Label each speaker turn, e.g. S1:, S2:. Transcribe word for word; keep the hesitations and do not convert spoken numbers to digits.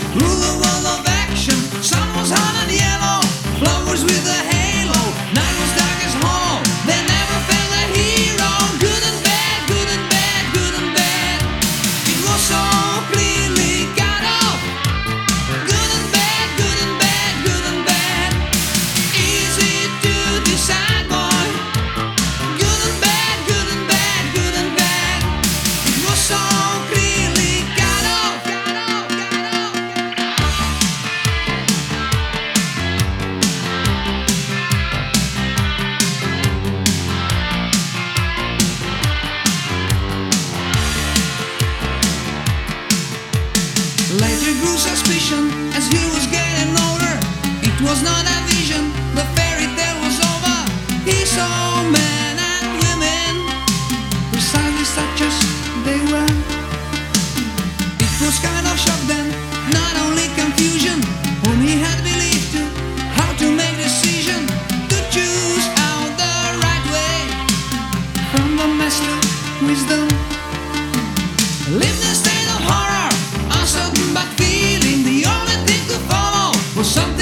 S1: Through the world of action, sun was hot and yellow, flowers with a halo, night was dark as hell. They never felt a hero. Good and bad, good and bad, good and bad. It was so clearly cut off. Good and bad, good and bad, good and bad. Easy to decide, boy. Good and bad, good and bad, good and bad. It was so clearly cut off. Later grew suspicion as he was getting older. It was not a vision, the fairy tale was over. He saw men and women, precisely such as they were. It was kind of shock then, not only confusion, whom he had believed to, how to make decision, to choose out the right way, from the master wisdom. Lived in a state of horror, uncertain but feeling the only thing to follow was something